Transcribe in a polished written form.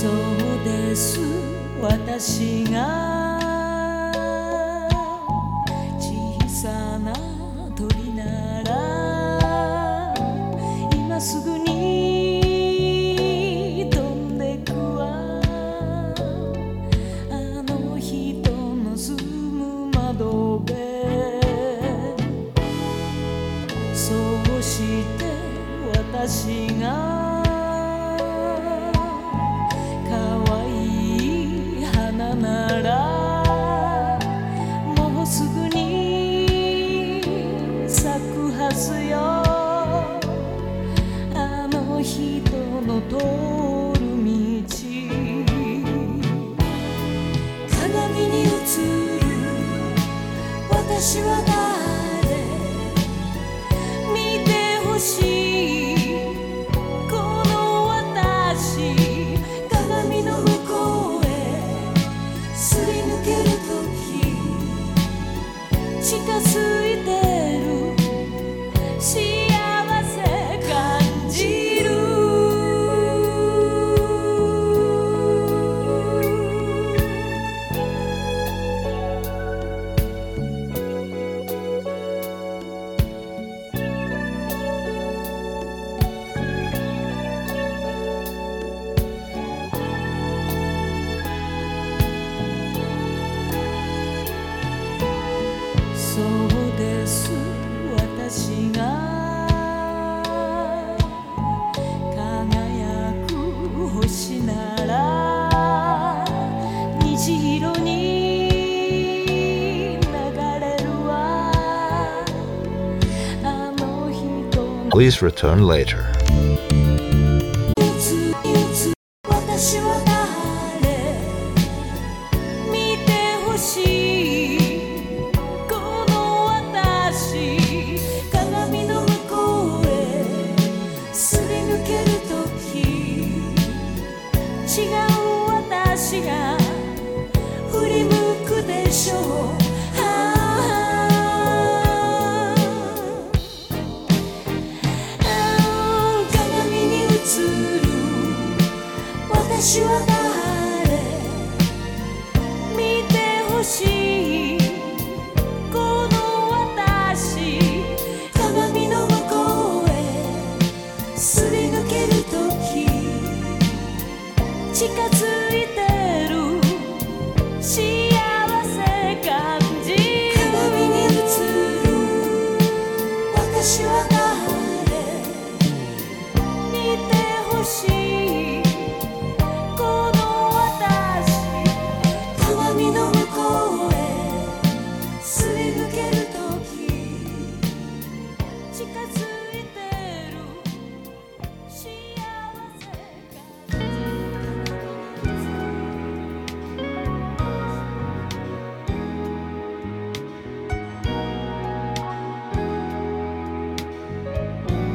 そうです私が小さな鳥なら今すぐに飛んでくわあの人の住む窓辺そうして私がもうすぐに咲くはずよあの人の通る道鏡に映る私は誰見てほしいこの私鏡の向こうすり抜けるとき近づいてる幸せ感じるそうです私が輝く星なら虹色に流れるわあの人の Please return later. 私は誰見てほしい鏡の向こうへすり抜けるとき違う私が振り向くでしょう鏡に映る私は誰見てほしい鏡の向こうへすり抜けるとき近づいてる幸せ感じる鏡に映る私は誰見てほしい